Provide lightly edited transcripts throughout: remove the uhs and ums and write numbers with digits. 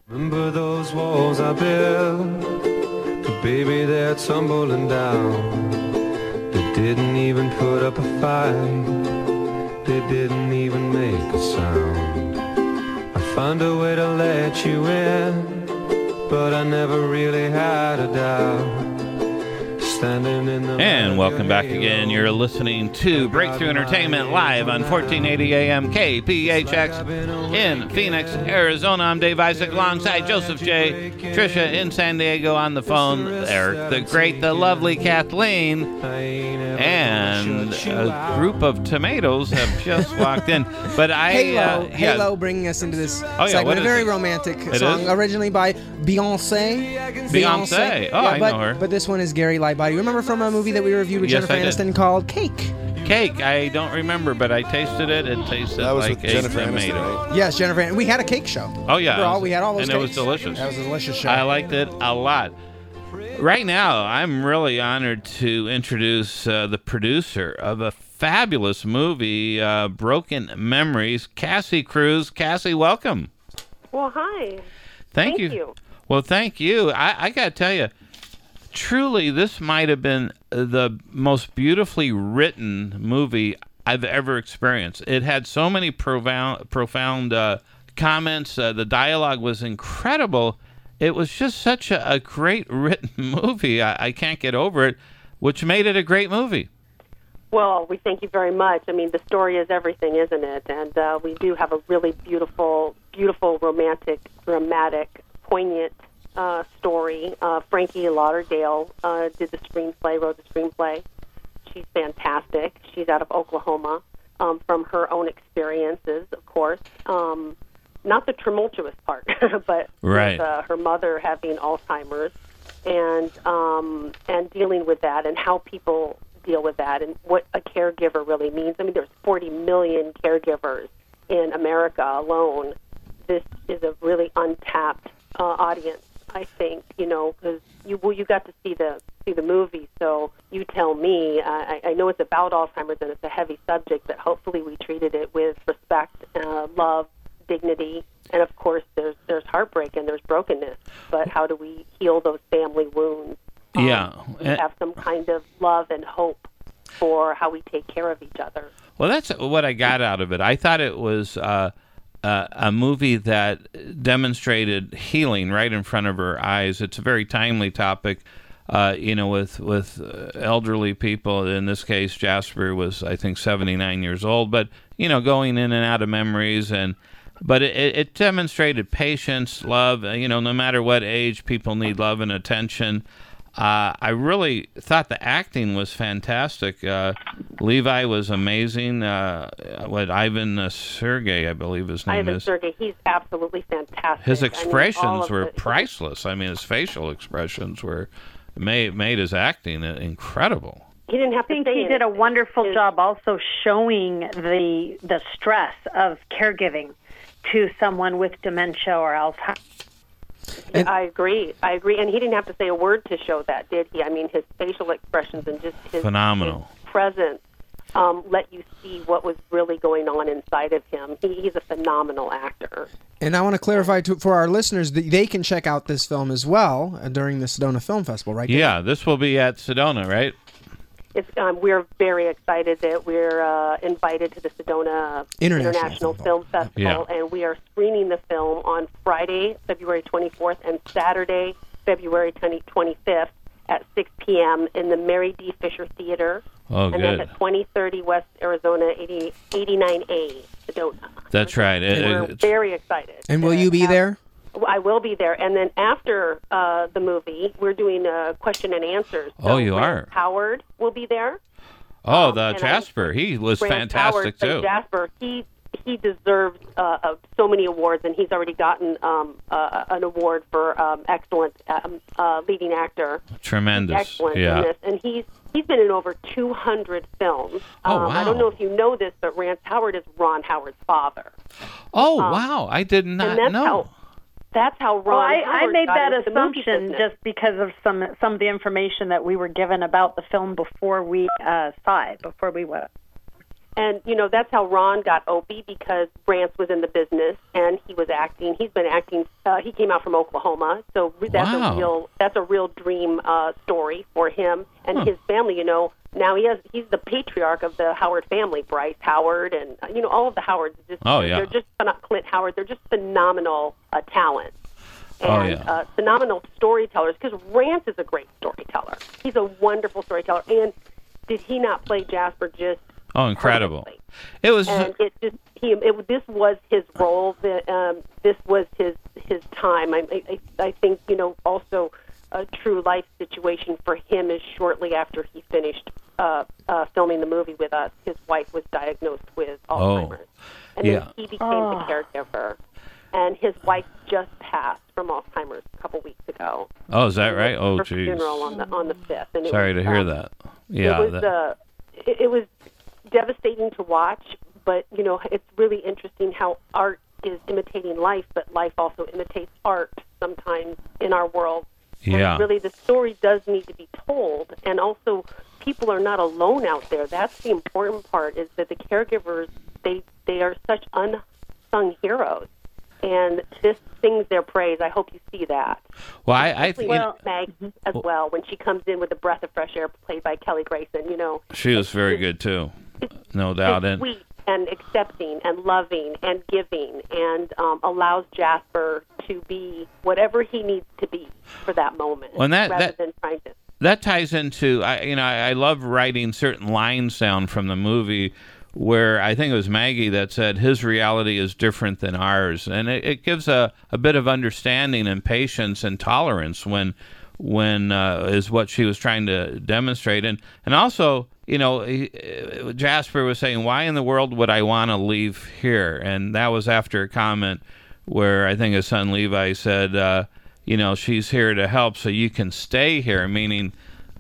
Remember those walls I built, but baby, they're tumbling down. They didn't even put up a fight, they didn't even make a sound. I found a way to let you in, but I never really had a doubt. And welcome back again. You're listening to Breakthrough Entertainment live on 1480 AM KPHX in Phoenix, Arizona. I'm Dave Isaac alongside Joseph J. Tricia in San Diego on the phone. Eric the Great, the lovely Kathleen, and a group of tomatoes have just walked in. But Halo bringing us into this segment. A very romantic song, originally by Beyonce. Beyonce. Oh, I know her. But this one is Gary Lightbody. Remember from a movie that we reviewed with Jennifer Aniston called Cake? Cake. I don't remember, but I tasted it. It tasted like a tomato. Right? Yes, Jennifer Aniston. We had a cake show. Oh, yeah. We had all those and cakes. It was delicious. That was a delicious show. I liked it a lot. Right now, I'm really honored to introduce the producer of a fabulous movie, Broken Memories, Cassie Cruz. Cassie, welcome. Well, hi. Thank you. Well, thank you. I got to tell you, truly, this might have been the most beautifully written movie I've ever experienced. It had so many profound comments. The dialogue was incredible. It was just such a great written movie. I can't get over it, which made it a great movie. Well, we thank you very much. I mean, the story is everything, isn't it? And we do have a really beautiful, romantic, dramatic, poignant story. Frankie Lauderdale wrote the screenplay. She's fantastic. She's out of Oklahoma, from her own experiences, of course. Not the tumultuous part, but right. With, her mother having Alzheimer's and dealing with that and how people deal with that and what a caregiver really means. I mean, there's 40 million caregivers in America alone. This is a really untapped audience, I think, because you got to see the movie, so you tell me. I know it's about Alzheimer's and it's a heavy subject, but hopefully we treated it with respect, love, dignity, and of course there's heartbreak and there's brokenness. But how do we heal those family wounds? Have some kind of love and hope for how we take care of each other. Well, that's what I got out of it. I thought it was a movie that demonstrated healing right in front of her eyes. It's a very timely topic, with elderly people. In this case, Jasper was, I think, 79 years old, but, going in and out of memories. But it demonstrated patience, love. No matter what age, people need love and attention. I really thought the acting was fantastic. Levi was amazing. Ivan Sergey, I believe his name is. Ivan Sergey, he's absolutely fantastic. His expressions were priceless. I mean, his facial expressions made his acting incredible. He didn't have to I think he did a wonderful job also showing the stress of caregiving to someone with dementia or Alzheimer's. I agree. And he didn't have to say a word to show that, did he? I mean, his facial expressions and just his presence let you see what was really going on inside of him. He's a phenomenal actor. And I want to clarify for our listeners that they can check out this film as well during the Sedona Film Festival, right? Yeah, this will be at Sedona, right? We're very excited that we're invited to the Sedona International Film Festival, and we are screening the film on Friday, February 24th, and Saturday, February 25th at 6 p.m. in the Mary D. Fisher Theater. Oh, and that's at 2030 West Arizona 89A, Sedona. That's right. We're very excited. And will you be there? I will be there. And then after the movie, we're doing question and answers. So you are? Howard will be there. Oh, Jasper. He was fantastic, too. Jasper, he deserves so many awards, and he's already gotten an award for excellent leading actor. Tremendous. Excellent in this. And he's been in over 200 films. Wow. I don't know if you know this, but Rance Howard is Ron Howard's father. Oh, wow. I did not know. That's how Ron Howard I made that got assumption just because of some of the information that we were given about the film before we saw it, before we went. And, that's how Ron got Opie, because Rance was in the business and he was acting. He's been acting. He came out from Oklahoma. So that's a real dream story for him and his family. Now he's the patriarch of the Howard family, Bryce Howard, and, all of the Howards. They're just not Clint Howard. They're just phenomenal talent. And phenomenal storytellers, because Rance is a great storyteller. He's a wonderful storyteller. And did he not play Jasper just incredible. Perfectly? It was, and this was his role. This was his time. I think also a true life situation for him is shortly after he finished filming the movie with us. His wife was diagnosed with Alzheimer's, and then he became the caregiver. And his wife just passed from Alzheimer's a couple weeks ago. Oh, is that right? Oh, geez. Funeral on the 5th. And sorry to hear that. Yeah, it was devastating to watch, but it's really interesting how art is imitating life, but life also imitates art sometimes in our world. Yeah. And really, the story does need to be told, and also people are not alone out there. That's the important part: is that the caregivers they are such unsung heroes. And this sings their praise. I hope you see that. Well, I think Meg as well, when she comes in with a breath of fresh air, played by Kelly Grayson. She was very good too, no doubt. And sweet and accepting and loving and giving, and allows Jasper to be whatever he needs to be for that moment, rather than trying to. That ties into I love writing certain lines down from the movie, where I think it was Maggie that said his reality is different than ours, and it gives a bit of understanding and patience and tolerance when is what she was trying to demonstrate, and also Jasper was saying, why in the world would I want to leave here? And that was after a comment where I think his son Levi said, she's here to help, so you can stay here, meaning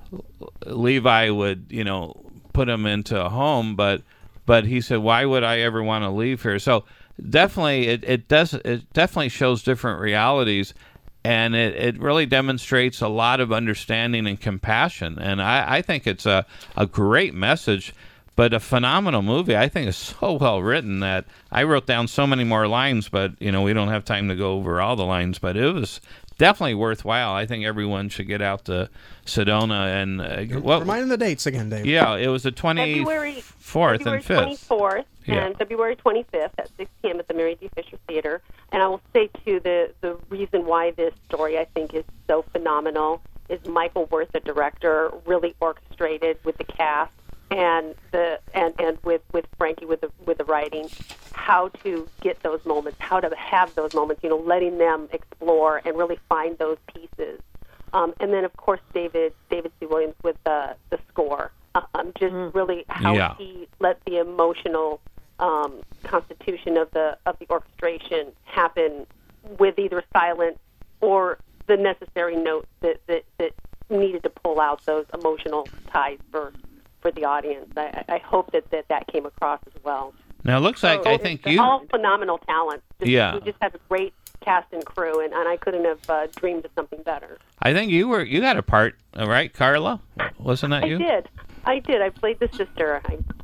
Levi would put him into a home, but he said, why would I ever want to leave here? So definitely, it definitely shows different realities, and it really demonstrates a lot of understanding and compassion. And I think it's a great message, but a phenomenal movie. I think it's so well written that I wrote down so many more lines, but we don't have time to go over all the lines. But it was definitely worthwhile. I think everyone should get out to Sedona and remind them the dates again, Dave. Yeah, it was the 24th and 5th. 24th and February 25th at 6 p.m. at the Mary D. Fisher Theater. And I will say too, the reason why this story I think is so phenomenal is Michael Wirth, the director, really orchestrated with the cast and with Frankie with the writing, how to get those moments, how to have those moments, letting them explore and really find those pieces. And then, of course, David C. Williams with the score. Just really how he let the emotional constitution of the orchestration happen with either silence or the necessary notes that needed to pull out those emotional ties for the audience. I hope that came across as well. Now, it looks like I think you all phenomenal talent. We just have a great cast and crew, and I couldn't have dreamed of something better. I think you got a part, right, Carla? Wasn't that you? I did. I played the sister.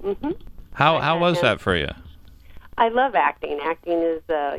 How was that for you? I love acting. Acting is,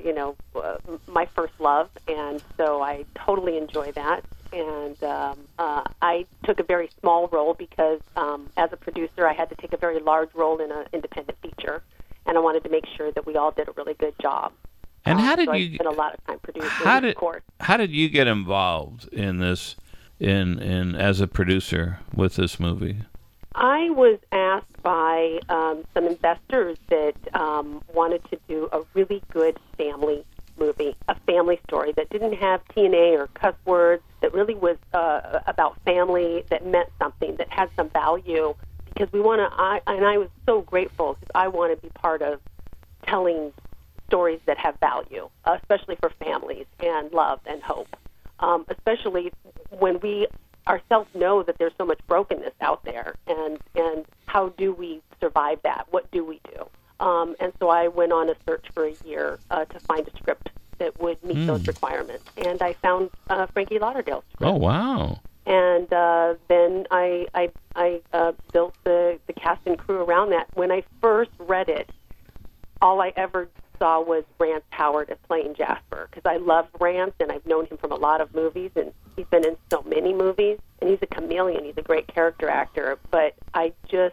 my first love, and so I totally enjoy that. And I took a very small role because, as a producer, I had to take a very large role in an independent feature, and I wanted to make sure that we all did a really good job. And how did so you? I spent a lot of time producing. Of course. How did you get involved in this, in as a producer with this movie? I was asked by some investors that wanted to do a really good family movie, a family story that didn't have TNA or cuss words, that really was about family, that meant something, that had some value. Because I was so grateful because I want to be part of telling stories that have value, especially for families and love and hope, especially when we ourselves know that there's so much brokenness out there, and how do we survive that? What do we do? And so I went on a search for a year to find a script that would meet those requirements, and I found Frankie Lauderdale's script. Oh, wow. And then I built the cast and crew around that. When I first read it, all I ever saw was Rance Howard as playing Jasper, because I love Rance, and I've known him from a lot of movies, and he's been in so many movies, and he's a chameleon. He's a great character actor. But I just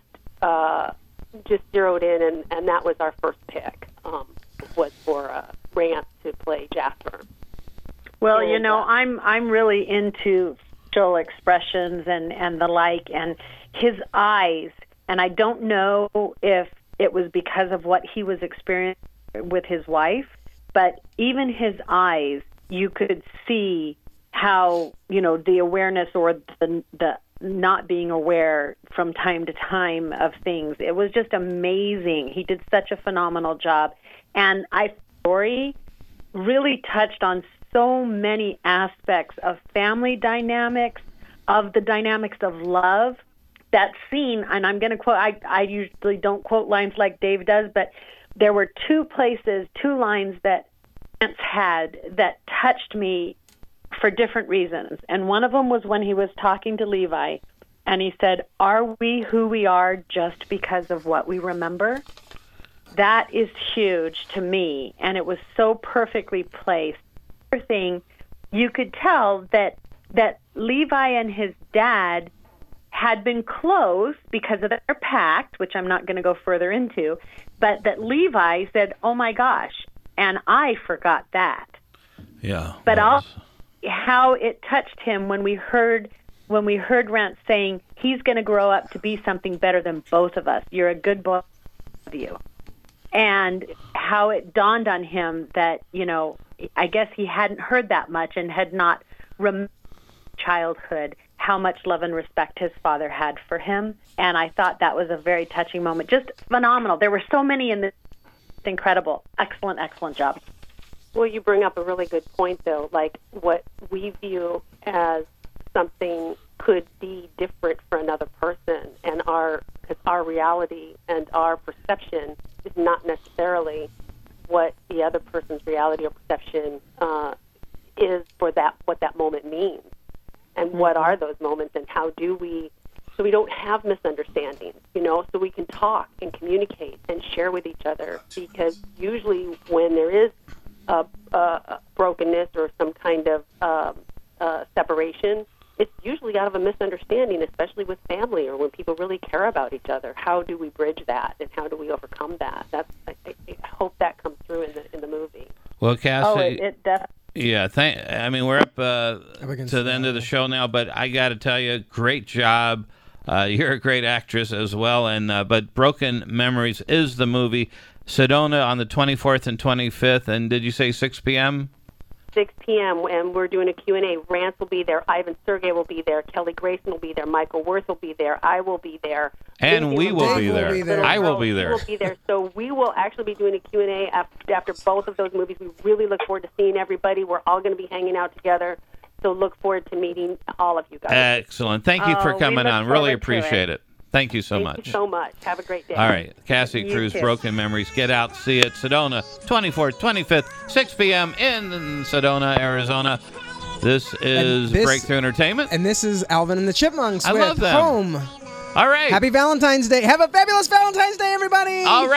zeroed in, and that was our first pick, was for Rance to play Jasper. Well, and, I'm really into facial expressions and the like, and his eyes, and I don't know if it was because of what he was experiencing with his wife, but even his eyes, you could see how, the awareness or the not being aware from time to time of things. It was just amazing. He did such a phenomenal job. And story really touched on so many aspects of family dynamics, of the dynamics of love. That scene, and I'm going to quote, I usually don't quote lines like Dave does, but there were two lines that Rance had that touched me for different reasons. And one of them was when he was talking to Levi, and he said, "Are we who we are just because of what we remember?" That is huge to me, and it was so perfectly placed. The other thing, you could tell that Levi and his dad had been close because of their pact, which I'm not going to go further into, but that Levi said, "Oh my gosh," and I forgot that. Yeah. But how it touched him when we heard Rance saying, "He's going to grow up to be something better than both of us. You're a good boy, of you." And how it dawned on him that, I guess he hadn't heard that much and had not remembered childhood, how much love and respect his father had for him. And I thought that was a very touching moment. Just phenomenal. There were so many in this. Incredible. Excellent, excellent job. Well, you bring up a really good point, though. Like, what we view as something could be different for another person, and because our reality and our perception is not necessarily what the other person's reality or perception is for what that moment means. And what are those moments, and how do we, so we don't have misunderstandings, so we can talk and communicate and share with each other. Because usually when there is a brokenness or some kind of separation, it's usually out of a misunderstanding, especially with family or when people really care about each other. How do we bridge that, and how do we overcome that? I hope that comes through in the movie. Well, Cassie, it definitely. Yeah, we're up to the end of the show now, but I got to tell you, great job. You're a great actress as well, but Broken Memories is the movie. Sedona on the 24th and 25th, and did you say 6 p.m.? 6 p.m., and we're doing a Q&A. Rance will be there. Ivan Sergey will be there. Kelly Grayson will be there. Michael Worth will be there. I will be there. And we will be there. I will be there. We will be there. So we will actually be doing a Q&A after both of those movies. We really look forward to seeing everybody. We're all going to be hanging out together. So look forward to meeting all of you guys. Excellent. Thank you for coming on. Really appreciate it. Thank you so much. Thank you so much. Have a great day. All right. Cassie Cruz, Broken Memories. Get out, see it. Sedona, 24th, 25th, 6 p.m. in Sedona, Arizona. This is Breakthrough Entertainment. And this is Alvin and the Chipmunks with love them. Home. All right. Happy Valentine's Day. Have a fabulous Valentine's Day, everybody. All right.